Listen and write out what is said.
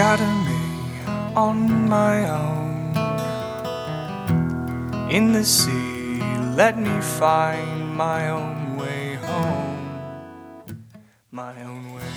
scatter me on my own. In the sea, let me find my own way home. My own way